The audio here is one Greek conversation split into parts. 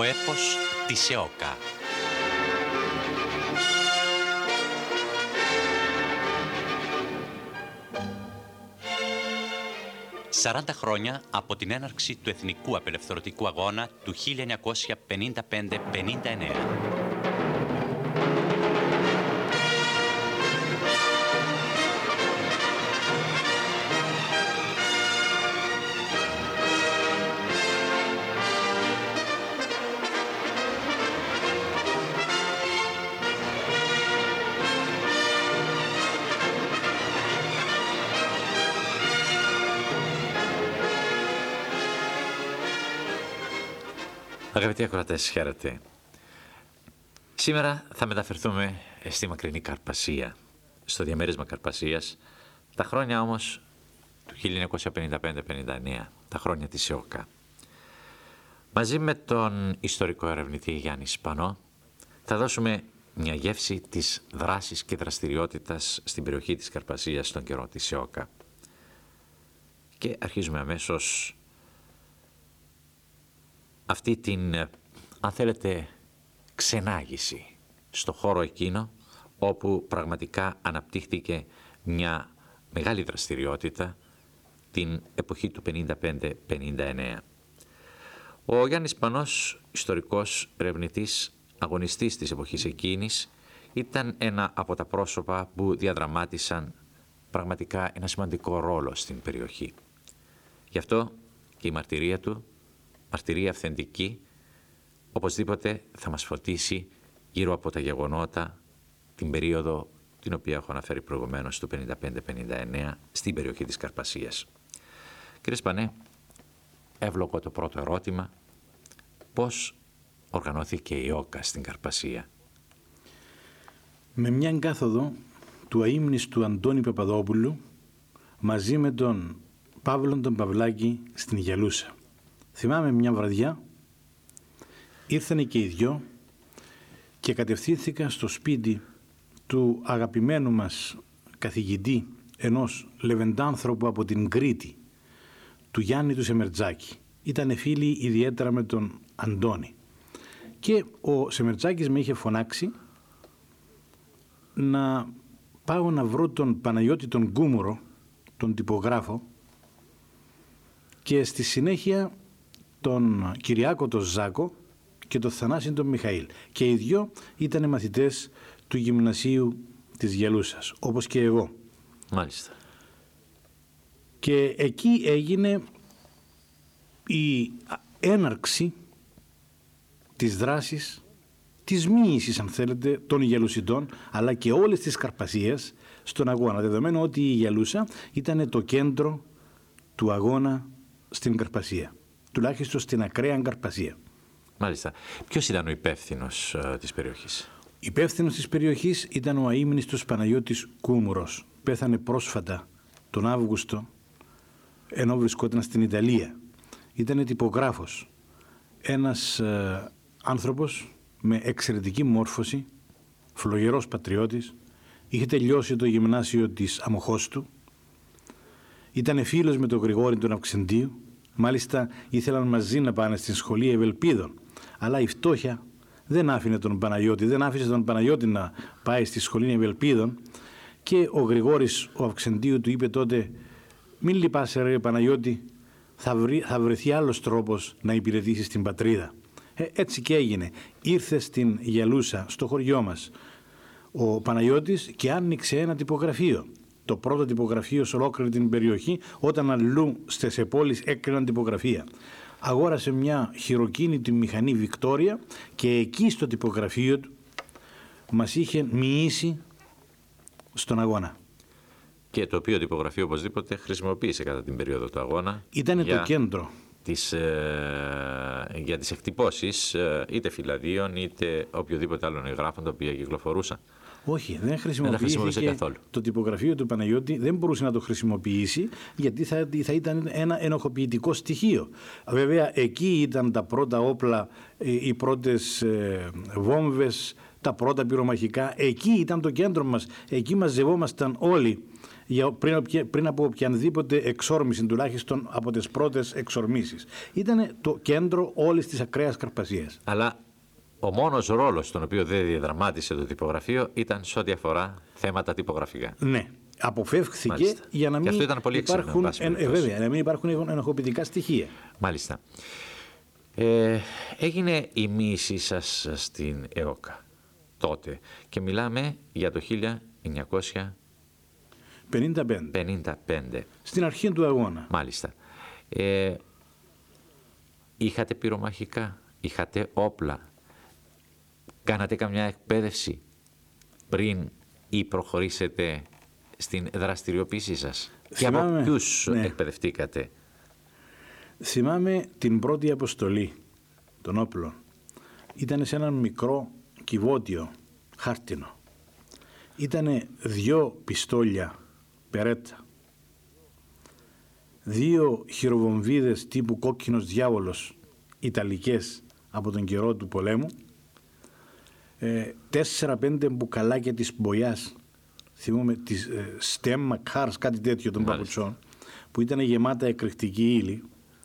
έπος της ΕΟΚΑ. «40 χρόνια από την έναρξη του Εθνικού Απελευθερωτικού Αγώνα του 1955-59. Αγαπητοί ακροατές, χαίρετε. Σήμερα θα μεταφερθούμε στη μακρινή Καρπασία, στο διαμέρισμα Καρπασίας, τα χρόνια όμως του 1955-59, τα χρόνια της ΕΟΚΑ. Μαζί με τον ιστορικό ερευνητή Γιάννη Σπανό θα δώσουμε μια γεύση της δράσης και δραστηριότητας στην περιοχή της Καρπασίας στον καιρό της ΕΟΚΑ. Και αρχίζουμε αμέσως αυτή την, αν θέλετε, ξενάγηση στο χώρο εκείνο όπου πραγματικά αναπτύχθηκε μια μεγάλη δραστηριότητα την εποχή του 55-59. Ο Γιάννης Σπανός, ιστορικός ερευνητής, αγωνιστής της εποχής εκείνης, ήταν ένα από τα πρόσωπα που διαδραμάτισαν πραγματικά ένα σημαντικό ρόλο στην περιοχή. Γι' αυτό και η μαρτυρία του, μαρτυρία αυθεντική, οπωσδήποτε θα μας φωτίσει γύρω από τα γεγονότα την περίοδο την οποία έχω αναφέρει προηγουμένως του 55-59 στην περιοχή της Καρπασίας. Κύριε Σπανέ, εύλογο το πρώτο ερώτημα, πώς οργανώθηκε η ΕΟΚΑ στην Καρπασία? Με μια εγκάθοδο του αείμνηστου Αντώνη Παπαδόπουλου μαζί με τον Παύλον τον Παυλάκη στην Γελούσα. Θυμάμαι μια βραδιά, ήρθανε και οι δυο και κατευθύνθηκα στο σπίτι του αγαπημένου μας καθηγητή, ενός λεβεντάνθρωπου από την Κρήτη, του Γιάννη του Σεμερτζάκη. Ήτανε φίλοι ιδιαίτερα με τον Αντώνη. Και ο Σεμερτζάκης με είχε φωνάξει να πάω να βρω τον Παναγιώτη τον Κούμουρο, τον τυπογράφο, και στη συνέχεια τον Κυριάκο τον Ζάκο και τον Θανάση τον Μιχαήλ. Και οι δυο ήταν μαθητές του γυμνασίου της Γελούσας, όπως και εγώ. Μάλιστα. Και εκεί έγινε η έναρξη της δράσης, της μοίησης, αν θέλετε, των Γελουσιτών, αλλά και όλες τις Καρπασίες στον αγώνα, δεδομένου ότι η Γελούσα ήταν το κέντρο του αγώνα στην Καρπασία, τουλάχιστον στην ακραία Καρπασία. Μάλιστα. Ποιος ήταν ο υπεύθυνος της περιοχής? Υπεύθυνος της περιοχής ήταν ο αείμνηστος Παναγιώτης Κούμουρος. Πέθανε πρόσφατα τον Αύγουστο, ενώ βρισκόταν στην Ιταλία. Ήταν τυπογράφος. Ένας άνθρωπος με εξαιρετική μόρφωση, φλογερός πατριώτης, είχε τελειώσει το γυμνάσιο της Αμοχώστου, ήταν φίλος με τον Γρηγόρη τον Αυξεντίου, μάλιστα ήθελαν μαζί να πάνε στην σχολή Ευελπίδων, αλλά η φτώχεια δεν άφησε τον Παναγιώτη να πάει στη σχολή Ευελπίδων και ο Γρηγόρης ο Αυξεντίου του είπε τότε «Μην λυπάσαι ρε Παναγιώτη, θα βρεθεί άλλος τρόπος να υπηρετήσεις την πατρίδα». Έτσι και έγινε. Ήρθε στην Γελούσα, στο χωριό μας, ο Παναγιώτης και άνοιξε ένα τυπογραφείο. Το πρώτο τυπογραφείο σε ολόκληρη την περιοχή, όταν αλλού στις πόλεις έκριναν τυπογραφία. Αγόρασε μια χειροκίνητη μηχανή Βικτόρια και εκεί στο τυπογραφείο του μας είχε μοιήσει στον αγώνα. Και το οποίο τυπογραφείο οπωσδήποτε χρησιμοποίησε κατά την περίοδο του αγώνα. Ήτανε το κέντρο. Για τις εκτυπώσεις είτε φυλαδίων είτε οποιοδήποτε άλλων εγγράφων τα οποία κυκλοφορούσαν. Όχι, δεν χρησιμοποιήθηκε καθόλου. Το τυπογραφείο του Παναγιώτη, δεν μπορούσε να το χρησιμοποιήσει γιατί θα ήταν ένα ενοχοποιητικό στοιχείο. Βέβαια εκεί ήταν τα πρώτα όπλα, οι πρώτες βόμβες, τα πρώτα πυρομαχικά. Εκεί ήταν το κέντρο μας. Εκεί μαζευόμασταν όλοι πριν από οποιαδήποτε εξόρμηση, τουλάχιστον από τις πρώτες εξορμήσεις. Ήταν το κέντρο όλης της ακραίας Καρπασίας. Αλλά ο μόνος ρόλος τον οποίο δεν διαδραμάτισε το τυπογραφείο ήταν σε ό,τι αφορά θέματα τυπογραφικά. Ναι. Αποφεύχθηκε Μάλιστα. για να μην αυτό ήταν πολύ υπάρχουν, βέβαια, να μην υπάρχουν ενοχοποιητικά στοιχεία. Μάλιστα. Έγινε η μοίησή σας στην ΕΟΚΑ τότε και μιλάμε για το 1955. Στην αρχή του αγώνα. Μάλιστα. Είχατε πυρομαχικά, είχατε όπλα, κάνατε καμιά εκπαίδευση πριν ή προχωρήσετε στην δραστηριοποίησή σας? Και από ποιους εκπαιδευτήκατε? Θυμάμαι την πρώτη αποστολή των όπλων. Ήταν σε έναν μικρό κυβότιο χάρτινο. Ήτανε 2 πιστόλια Περέτα, 2 χειροβομβίδες τύπου κόκκινος διάβολος ιταλικές από τον καιρό του πολέμου, 4-5 μπουκαλάκια της μπογιάς, θυμούμε της στέμμα, κάρς, κάτι τέτοιο των παπουτσών, που ήταν γεμάτα εκρηκτική ύλη,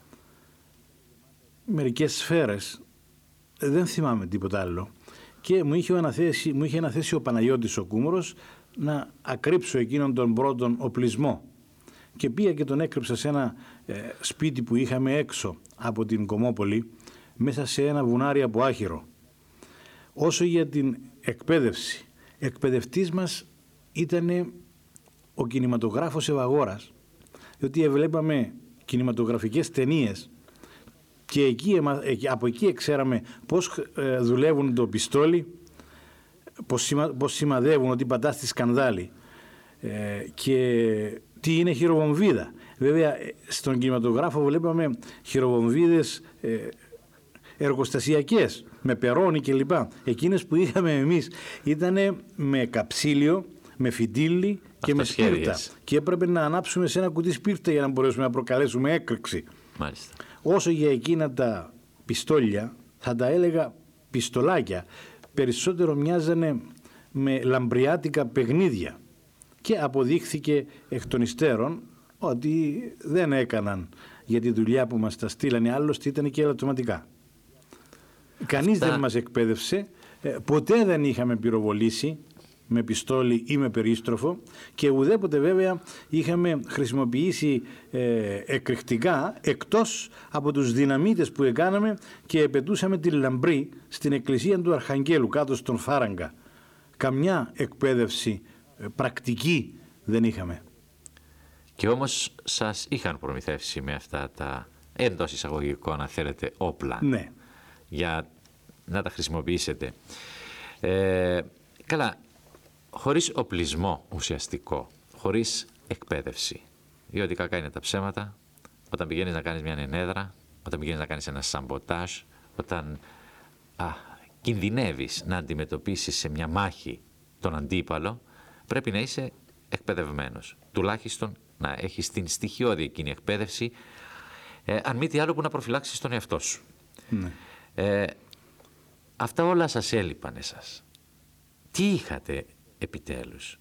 μερικές σφαίρες, δεν θυμάμαι τίποτα άλλο, και μου είχε αναθέσει ο Παναγιώτης ο Κούμουρος να ακρύψω εκείνον τον πρώτον οπλισμό, και πήγα και τον έκρυψα σε ένα σπίτι που είχαμε έξω από την Κομμόπολη, μέσα σε ένα βουνάρι από άχυρο. Όσο για την εκπαίδευση, εκπαιδευτής μας ήταν ο κινηματογράφος Ευαγόρας, διότι έβλεπαμε κινηματογραφικές ταινίες και από εκεί ξέραμε πώς δουλεύουν το πιστόλι, πώς σημαδεύουν, ότι πατά στη σκανδάλη και τι είναι χειροβομβίδα. Βέβαια στον κινηματογράφο βλέπαμε χειροβομβίδες εργοστασιακές με περώνι κλπ. Εκείνες που είχαμε εμείς ήταν με καψίλιο, με φιτίλι και με σπίρτα, και έπρεπε να ανάψουμε σε ένα κουτί σπίρτα για να μπορέσουμε να προκαλέσουμε έκρηξη. Μάλιστα. Όσο για εκείνα τα πιστόλια, θα τα έλεγα πιστολάκια, περισσότερο μοιάζανε με λαμπριάτικα παιχνίδια, και αποδείχθηκε εκ των υστέρων ότι δεν έκαναν για τη δουλειά που μας τα στείλανε, άλλωστε ήταν και ελαττωματικά. Κανείς δεν μας εκπαίδευσε, ποτέ δεν είχαμε πυροβολήσει με πιστόλι ή με περίστροφο, και ουδέποτε βέβαια είχαμε χρησιμοποιήσει εκρηκτικά, εκτός από τους δυναμίτες που έκαναμε και επετούσαμε τη λαμπρή στην εκκλησία του Αρχαγγέλου κάτω στον Φάραγγα. Καμιά εκπαίδευση πρακτική δεν είχαμε. Και όμως σας είχαν προμηθεύσει με αυτά τα εντός εισαγωγικών, αν θέλετε, όπλα, ναι, για να τα χρησιμοποιήσετε. Καλά, χωρίς οπλισμό ουσιαστικό, χωρίς εκπαίδευση, διότι κακά είναι τα ψέματα, όταν πηγαίνεις να κάνεις μια ενέδρα, όταν πηγαίνεις να κάνεις ένα σαμποτάζ, όταν κινδυνεύεις να αντιμετωπίσεις σε μια μάχη τον αντίπαλο, πρέπει να είσαι εκπαιδευμένος. Τουλάχιστον να έχεις την στοιχειώδη εκείνη εκπαίδευση, αν μη τι άλλο που να προφυλάξεις τον εαυτό σου. Ναι. Αυτά όλα σας έλειπαν εσάς. Τι είχατε επιτέλους?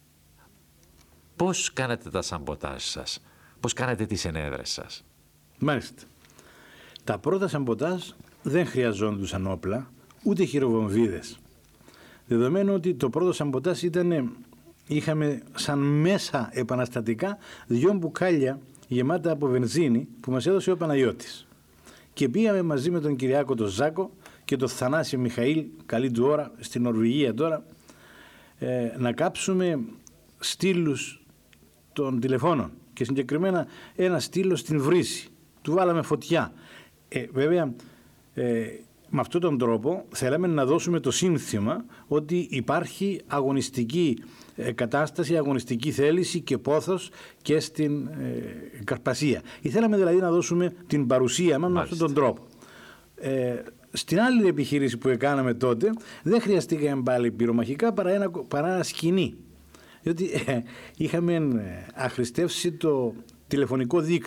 Πώς κάνατε τα σαμποτάζ σας? Πώς κάνατε τις ενέδρες σας? Μάλιστα. Τα πρώτα σαμποτάζ δεν χρειαζόντουσαν όπλα, ούτε χειροβομβίδες. Δεδομένου ότι το πρώτο σαμποτάζ είχαμε σαν μέσα επαναστατικά 2 μπουκάλια γεμάτα από βενζίνη που μας έδωσε ο Παναγιώτης. Και πήγαμε μαζί με τον Κυριάκο τον Ζάκο και τον Θανάση Μιχαήλ, καλή του ώρα, στην Νορβηγία τώρα, να κάψουμε στήλους των τηλεφώνων, και συγκεκριμένα ένα στήλο στην Βρύση. Του βάλαμε φωτιά. Βέβαια, με αυτόν τον τρόπο θέλαμε να δώσουμε το σύνθημα ότι υπάρχει αγωνιστική κατάσταση, αγωνιστική θέληση και πόθος και στην Καρπασία. Ήθελαμε δηλαδή να δώσουμε την παρουσία μας με αυτόν τον τρόπο. Στην άλλη επιχείρηση που έκαναμε τότε δεν χρειαστήκαμε πάλι πυρομαχικά παρά ένα σκηνή. Διότι είχαμε αχρηστεύσει το τηλεφωνικό δίκτυο,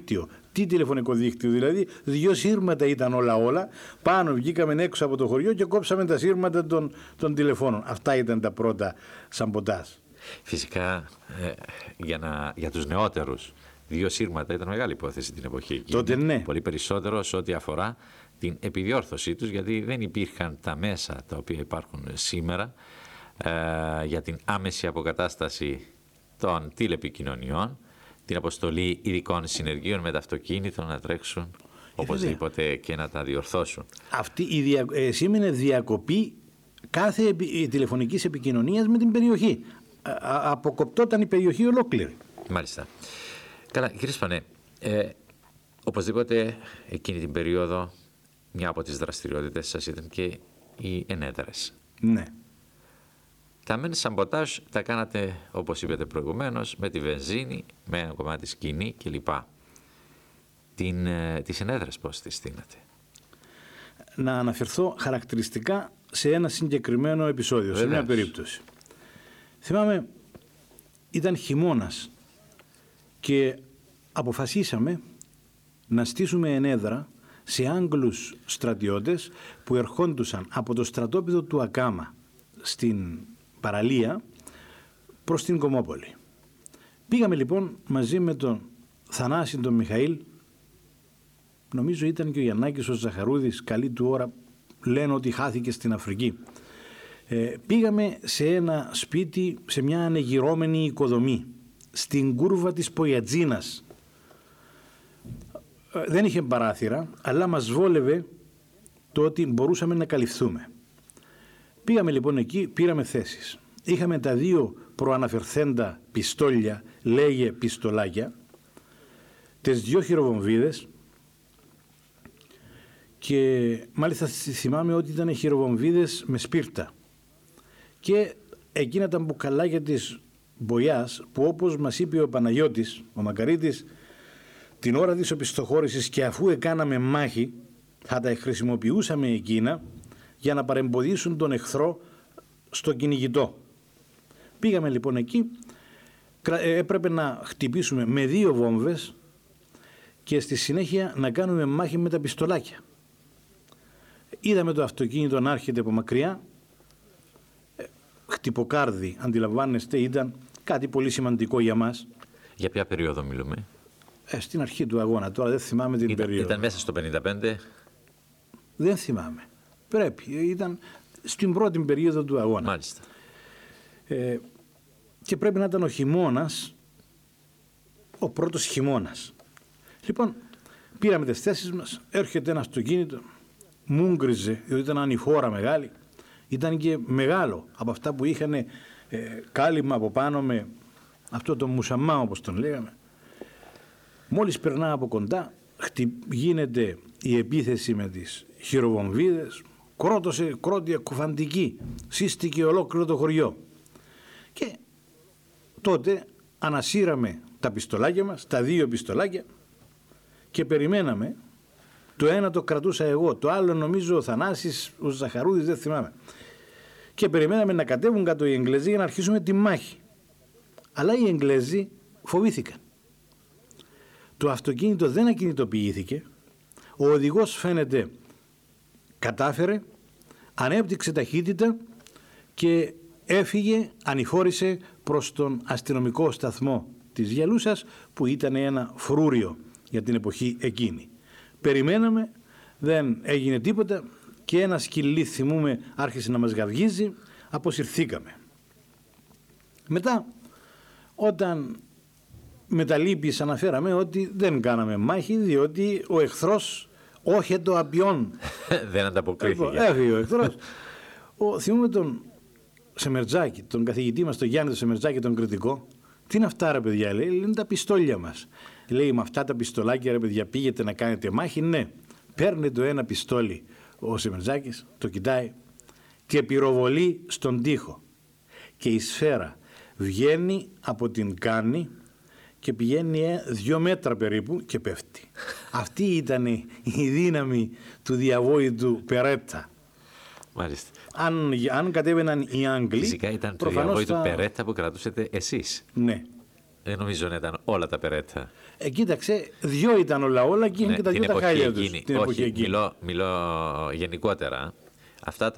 Τι τηλεφωνικό δίκτυο, δηλαδή 2 σύρματα ήταν όλα. Πάνω βγήκαμε έξω από το χωριό και κόψαμε τα σύρματα των τηλεφώνων. Αυτά ήταν τα πρώτα σαμποτάζ. Φυσικά για τους νεότερους 2 σύρματα ήταν μεγάλη υπόθεση την εποχή εκείνη. Τότε ναι. Πολύ περισσότερο σε ό,τι αφορά την επιδιόρθωσή τους, γιατί δεν υπήρχαν τα μέσα τα οποία υπάρχουν σήμερα για την άμεση αποκατάσταση των τηλεπικοινωνιών, την αποστολή ειδικών συνεργείων με τα αυτοκίνητο να τρέξουν οπωσδήποτε και να τα διορθώσουν. Αυτή σήμαινε διακοπή κάθε τηλεφωνικής επικοινωνίας με την περιοχή. Αποκοπτόταν η περιοχή ολόκληρη. Μάλιστα. Καλά, κύριε Σπανέ, οπωσδήποτε εκείνη την περίοδο μια από τις δραστηριότητες σας ήταν και οι ενέδρες. Ναι. Τα μεν σαμποτάζ τα κάνατε, όπως είπατε προηγουμένως, με τη βενζίνη, με ένα κομμάτι σκηνή κλπ. Τις ενέδρες πώς τις στείνατε? Να αναφερθώ χαρακτηριστικά σε ένα συγκεκριμένο επεισόδιο, σε μια περίπτωση. Θυμάμαι, ήταν χειμώνας και αποφασίσαμε να στήσουμε ενέδρα σε Άγγλους στρατιώτες που ερχόντουσαν από το στρατόπεδο του Ακάμα στην παραλία προς την Κομόπολη. Πήγαμε λοιπόν μαζί με τον Θανάση τον Μιχαήλ, νομίζω ήταν και ο Γιαννάκης ο Ζαχαρούδης, καλή του ώρα, λένε ότι χάθηκε στην Αφρική. Πήγαμε σε ένα σπίτι, σε μια ανεγυρώμενη οικοδομή, στην κούρβα της Ποιατζίνας. Δεν είχε παράθυρα, αλλά μας βόλευε το ότι μπορούσαμε να καλυφθούμε. Πήγαμε λοιπόν εκεί, πήραμε θέσεις. Είχαμε τα 2 προαναφερθέντα πιστόλια, λέγε πιστολάκια, τις 2 χειροβομβίδες και μάλιστα θυμάμαι ότι ήταν χειροβομβίδες με σπίρτα και εκείνα τα μπουκαλάκια της μπογιάς που, όπως μας είπε ο Παναγιώτης, ο Μακαρίτης, την ώρα της οπισθοχώρησης και αφού έκαναμε μάχη θα τα χρησιμοποιούσαμε εκείνα για να παρεμποδίσουν τον εχθρό στο κυνηγητό. Πήγαμε λοιπόν εκεί, έπρεπε να χτυπήσουμε με 2 βόμβες και στη συνέχεια να κάνουμε μάχη με τα πιστολάκια. Είδαμε το αυτοκίνητο να έρχεται από μακριά, χτυποκάρδι, αντιλαμβάνεστε, ήταν κάτι πολύ σημαντικό για μας. Για ποια περίοδο μιλούμε? Στην αρχή του αγώνα, τώρα δεν θυμάμαι την περίοδο. Ήταν μέσα στο 55? Δεν θυμάμαι. Πρέπει, ήταν στην πρώτη περίοδο του αγώνα. Μάλιστα. Και πρέπει να ήταν ο χειμώνας, ο πρώτος χειμώνας. Λοιπόν, πήραμε τις θέσεις μας, έρχεται ένα αυτοκίνητο, μούγκριζε, διότι ήταν ανηφόρα μεγάλη, ήταν και μεγάλο από αυτά που είχαν κάλυμα από πάνω με αυτό το μουσαμά όπως τον λέγαμε. Μόλις περνά από κοντά, γίνεται η επίθεση με τις χειροβομβίδες, κρότωσε κρότια κουφαντική, σύστηκε ολόκληρο το χωριό. Και τότε ανασύραμε τα πιστολάκια μας, τα 2 πιστολάκια και περιμέναμε. Το ένα το κρατούσα εγώ, το άλλο νομίζω ο Θανάσης, ο Ζαχαρούδης, δεν θυμάμαι. Και περιμέναμε να κατέβουν κάτω οι Εγγλέζοι για να αρχίσουμε τη μάχη. Αλλά οι Εγγλέζοι φοβήθηκαν. Το αυτοκίνητο δεν ακινητοποιήθηκε, ο οδηγός φαίνεται κατάφερε, ανέπτυξε ταχύτητα και έφυγε, ανηφόρησε προς τον αστυνομικό σταθμό της Γελούσας που ήταν ένα φρούριο για την εποχή εκείνη. Περιμέναμε, δεν έγινε τίποτα και ένα σκυλί, θυμούμε, άρχισε να μας γαυγίζει, αποσυρθήκαμε. Μετά, όταν με τα λύπης αναφέραμε ότι δεν κάναμε μάχη διότι ο εχθρός όχι το απιόν. Δεν ανταποκρίθηκε. Έφυγε ο εχθρός. Θυμούμε τον Σεμερτζάκη, τον καθηγητή μας, τον Γιάννη τον Σεμερτζάκη, τον κριτικό. Τι είναι αυτά ρε παιδιά, λέει, είναι τα πιστόλια μας. Λέει, με αυτά τα πιστολάκια ρε παιδιά πήγετε να κάνετε μάχη? Ναι. Παίρνει το ένα πιστόλι ο Σεμερτζάκης, το κοιτάει και πυροβολεί στον τοίχο. Και η σφαίρα βγαίνει από την κάνη και πηγαίνει 2 μέτρα περίπου και πέφτει. Αυτή ήταν η δύναμη του διαβόητου Περέτα. Μάλιστα. Αν κατέβαιναν οι Άγγλοι... Φυσικά ήταν το διαβόητο Περέτα που κρατούσατε εσείς. Ναι. Δεν νομίζω να ήταν όλα τα περέτα. Κοίταξε, δυο ήταν όλα και είχαν και τα δυο τα χάλια τους. Όχι, μιλώ γενικότερα. Αυτά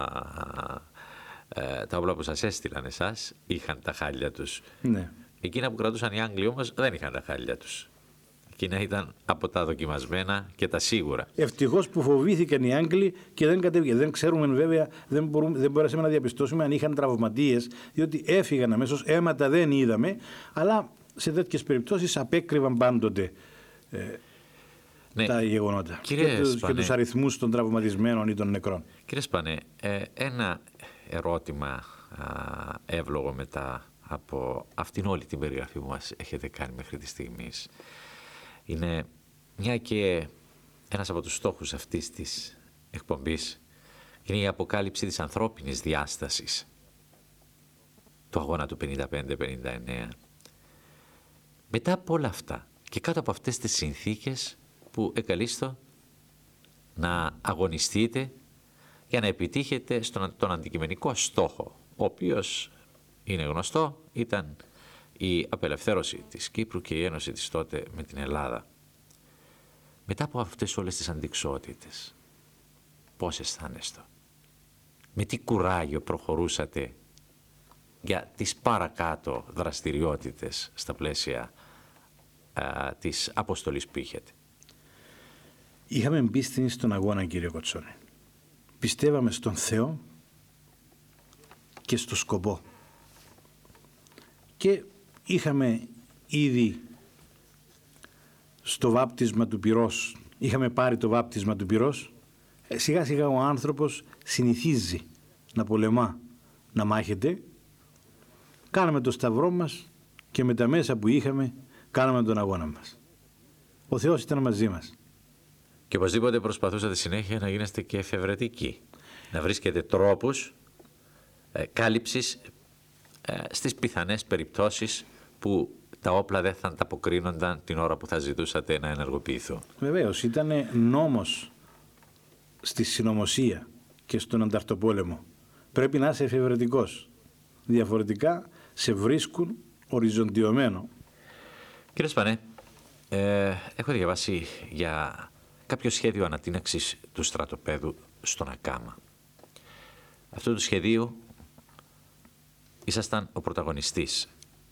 τα όπλα που σας έστειλαν εσάς είχαν τα χάλια τους. Ναι. Εκείνα που κρατούσαν οι Άγγλοι όμως δεν είχαν τα χάλια τους. Εκείνα ήταν από τα δοκιμασμένα και τα σίγουρα. Ευτυχώς που φοβήθηκαν οι Άγγλοι και δεν κατέβηκε. Δεν ξέρουμε βέβαια, δεν μπορέσαμε να διαπιστώσουμε αν είχαν τραυματίες, διότι έφυγαν αμέσως, αίματα δεν είδαμε, αλλά σε τέτοιες περιπτώσεις απέκρυβαν πάντοτε τα γεγονότα και τους αριθμούς των τραυματισμένων ή των νεκρών. Κύριε Σπανέ, ένα ερώτημα εύλογο μετά από αυτήν όλη την περιγραφή που μας έχετε κάνει μέχρι τη στιγμή. Είναι μια και ένας από τους στόχους αυτής της εκπομπής είναι η αποκάλυψη της ανθρώπινης διάστασης του αγώνα του 55-59. Μετά από όλα αυτά και κάτω από αυτές τις συνθήκες που εκαλείστο να αγωνιστείτε για να επιτύχετε τον αντικειμενικό στόχο, ο οποίος είναι γνωστό, ήταν η απελευθέρωση της Κύπρου και η ένωση της τότε με την Ελλάδα. Μετά από αυτές όλες τις αντιξότητες, πώς αισθάνεστε? Με τι κουράγιο προχωρούσατε για τις παρακάτω δραστηριότητες στα πλαίσια της αποστολής που είχετε? Είχαμε εμπίστηση στον αγώνα, κύριε Κοτσόνη. Πιστεύαμε στον Θεό και στο σκοπό. Και είχαμε ήδη στο βάπτισμα του πυρός, είχαμε πάρει το βάπτισμα του πυρός. Σιγά σιγά ο άνθρωπος συνηθίζει να πολεμά, να μάχεται. Κάναμε το σταυρό μας και με τα μέσα που είχαμε κάναμε τον αγώνα μας. Ο Θεός ήταν μαζί μας. Και οπωσδήποτε προσπαθούσατε συνέχεια να γίνεστε και εφευρετικοί, να βρίσκετε τρόπους κάλυψης στις πιθανές περιπτώσεις που τα όπλα δεν θα ανταποκρίνονταν την ώρα που θα ζητούσατε να ενεργοποιηθούν. Βεβαίως, ήταν νόμος στη συνωμοσία και στον Ανταρτοπόλεμο. Πρέπει να είσαι εφευρετικός. Διαφορετικά σε βρίσκουν οριζοντιωμένο. Κύριε Σπανέ, έχω διαβάσει για κάποιο σχέδιο ανατείναξης του στρατοπέδου στον Ακάμα. Αυτού του σχεδίου ήσασταν ο πρωταγωνιστής.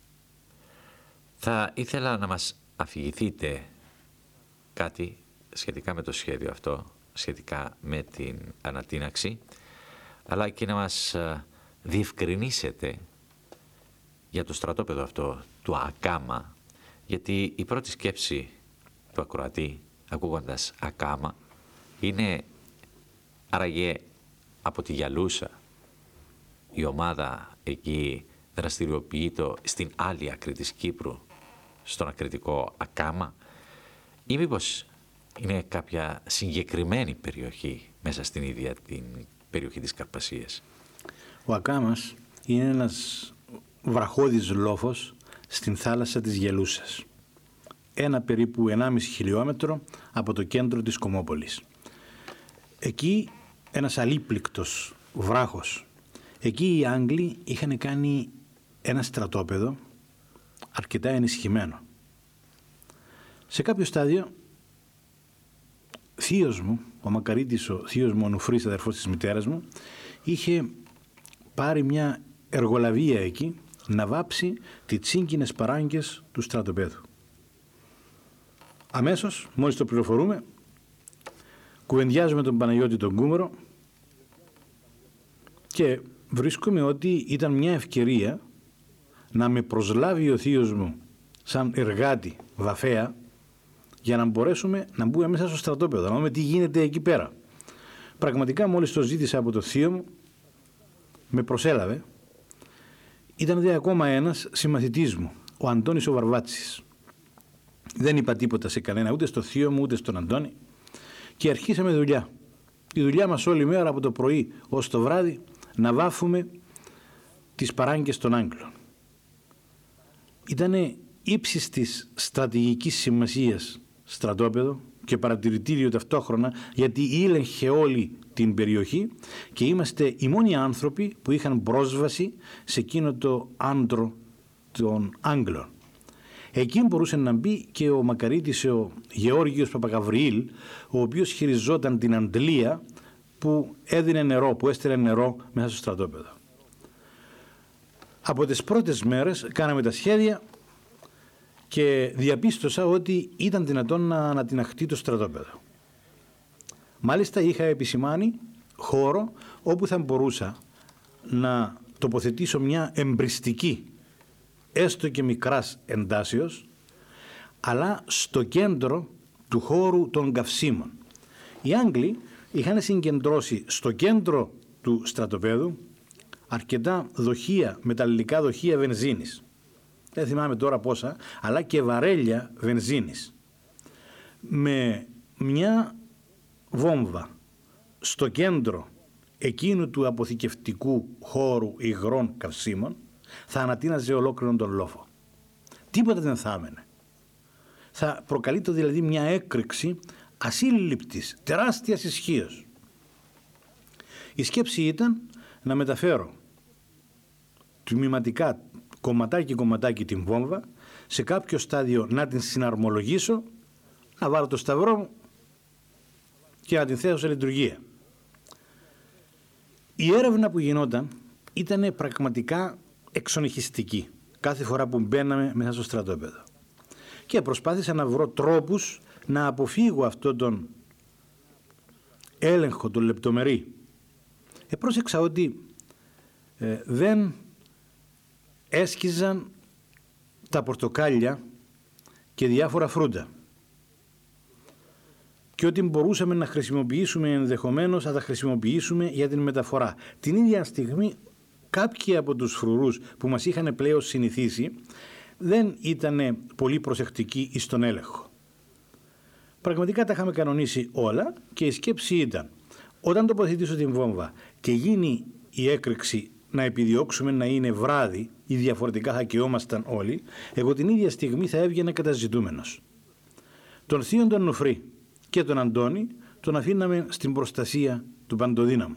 Θα ήθελα να μας αφηγηθείτε κάτι σχετικά με το σχέδιο αυτό, σχετικά με την ανατείναξη, αλλά και να μας διευκρινίσετε για το στρατόπεδο αυτό του Ακάμα, γιατί η πρώτη σκέψη του ακροατή, ακούγοντας Ακάμα, είναι άραγε από τη Γιαλούσα η ομάδα εκεί δραστηριοποιείται στην άλλη άκρη της Κύπρου, στον ακριτικό Ακάμα, ή μήπως είναι κάποια συγκεκριμένη περιοχή μέσα στην ίδια την περιοχή της Καρπασίας? Ο Ακάμας είναι ένας βραχώδης λόφος στην θάλασσα της Γελούσας. Ένα περίπου 1,5 χιλιόμετρο από το κέντρο της Κομόπολης. Εκεί ένας αλίπληκτος βράχος. Εκεί οι Άγγλοι είχαν κάνει ένα στρατόπεδο αρκετά ενισχυμένο. Σε κάποιο στάδιο, θείος μου, ο Μακαρίτης, ο θείος μου, ο Νουφρής, αδερφός της μητέρας μου, είχε πάρει μια εργολαβία εκεί να βάψει τις τσίγκινες παράγκες του στρατοπέδου. Αμέσως, μόλις το πληροφορούμε, κουβεντιάζουμε τον Παναγιώτη τον Κούμουρο και βρίσκουμε ότι ήταν μια ευκαιρία να με προσλάβει ο θείος μου σαν εργάτη βαφέα για να μπορέσουμε να μπούμε μέσα στο στρατόπεδο, να δούμε τι γίνεται εκεί πέρα. Πραγματικά μόλις το ζήτησα από το θείο μου, με προσέλαβε. Ήταν δε ακόμα ένας συμμαθητής μου, ο Αντώνης ο Βαρβάτσης. Δεν είπα τίποτα σε κανένα, ούτε στο θείο μου, ούτε στον Αντώνη, και αρχίσαμε δουλειά. Η δουλειά μας όλη μέρα από το πρωί ως το βράδυ να βάφουμε τις παράγκες των Άγγλων. Ήτανε ύψης της στρατηγικής σημασίας στρατόπεδο και παρατηρητήριο ταυτόχρονα, γιατί ήλεγχε όλη την περιοχή και είμαστε οι μόνοι άνθρωποι που είχαν πρόσβαση σε εκείνο το άντρο των Άγγλων. Εκεί μπορούσε να μπει και ο μακαρίτης ο Γεώργιος Παπαγαβριήλ, ο οποίος χειριζόταν την αντλία που έδινε νερό, που έστελνε νερό μέσα στο στρατόπεδο. Από τις πρώτες μέρες κάναμε τα σχέδια και διαπίστωσα ότι ήταν δυνατόν να ανατιναχτεί το στρατόπεδο. Μάλιστα είχα επισημάνει χώρο όπου θα μπορούσα να τοποθετήσω μια εμπριστική, έστω και μικράς εντάσεως, αλλά στο κέντρο του χώρου των καυσίμων. Οι Άγγλοι είχαν συγκεντρώσει στο κέντρο του στρατοπέδου αρκετά δοχεία, μεταλλικά δοχεία βενζίνης. Δεν θυμάμαι τώρα πόσα, αλλά και βαρέλια βενζίνης. Με μια βόμβα στο κέντρο εκείνου του αποθηκευτικού χώρου υγρών καυσίμων θα ανατείναζε ολόκληρον τον λόφο. Τίποτα δεν θα έμενε. Θα προκαλείται δηλαδή μια έκρηξη ασύλληπτης, τεράστιας ισχύως. Η σκέψη ήταν να μεταφέρω τμηματικά, κομματάκι την βόμβα, σε κάποιο στάδιο να την συναρμολογήσω, να βάλω το σταυρό μου και να την θέσω σε λειτουργία. Η έρευνα που γινόταν ήταν πραγματικά εξονυχιστική κάθε φορά που μπαίναμε μέσα στο στρατόπεδο. Και προσπάθησα να βρω τρόπους να αποφύγω αυτόν τον έλεγχο, τον λεπτομερή. Πρόσεξα ότι δεν έσκιζαν τα πορτοκάλια και διάφορα φρούτα και ότι μπορούσαμε να χρησιμοποιήσουμε ενδεχομένως, να τα χρησιμοποιήσουμε για την μεταφορά. Την ίδια στιγμή κάποιοι από τους φρουρούς που μας είχαν πλέον συνηθίσει δεν ήταν πολύ προσεκτικοί εις τον έλεγχο. Πραγματικά τα είχαμε κανονίσει όλα και η σκέψη ήταν όταν τοποθετήσω την βόμβα και γίνει η έκρηξη να επιδιώξουμε να είναι βράδυ ή διαφορετικά θα καιόμασταν όλοι, εγώ την ίδια στιγμή θα έβγαινα καταζητούμενος. Τον θείον τον Νουφρή και τον Αντώνη τον αφήναμε στην προστασία του Παντοδύναμου.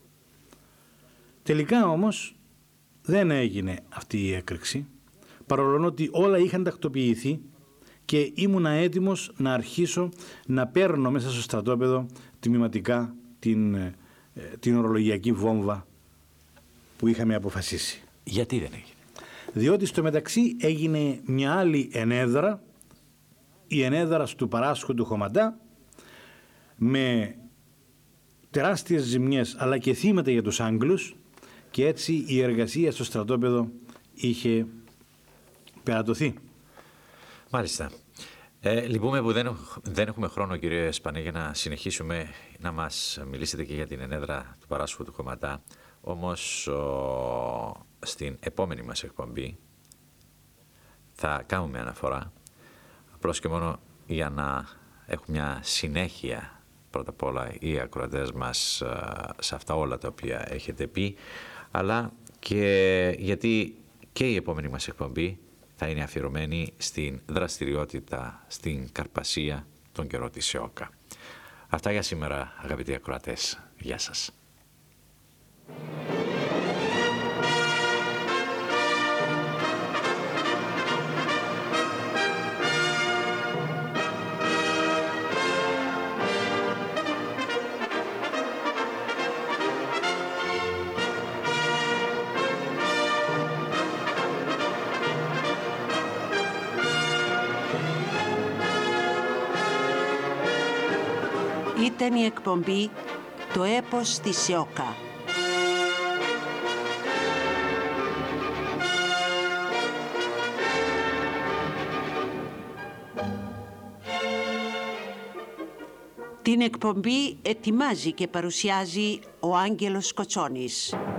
Τελικά όμως δεν έγινε αυτή η έκρηξη, παρόλο ότι όλα είχαν τακτοποιηθεί και ήμουνα έτοιμος να αρχίσω να παίρνω μέσα στο στρατόπεδο τμηματικά την ορολογιακή βόμβα που είχαμε αποφασίσει. Γιατί δεν έγινε? Διότι στο μεταξύ έγινε μια άλλη ενέδρα, η ενέδρα του Παράσχου του Χωματά, με τεράστιες ζημιές αλλά και θύματα για τους Άγγλους, και έτσι η εργασία στο στρατόπεδο είχε περατωθεί. Μάλιστα. Λυπούμε που δεν έχουμε χρόνο, κύριε Σπανέ, για να συνεχίσουμε να μας μιλήσετε και για την ενέδρα του Παράσχου του Χωματά. Όμως στην επόμενη μας εκπομπή θα κάνουμε αναφορά, απλώς και μόνο για να έχουμε μια συνέχεια πρώτα απ' όλα οι ακροατές μας σε αυτά όλα τα οποία έχετε πει, αλλά και γιατί και η επόμενη μας εκπομπή θα είναι αφιερωμένη στην δραστηριότητα στην Καρπασία τον καιρό της ΣΕΟΚΑ. Αυτά για σήμερα, αγαπητοί ακροατές. Γεια σας. Ήταν η εκπομπή «Το έπος της ΣΕΟΚΑ». Την εκπομπή ετοιμάζει και παρουσιάζει ο Άγγελος Κοτσόνης.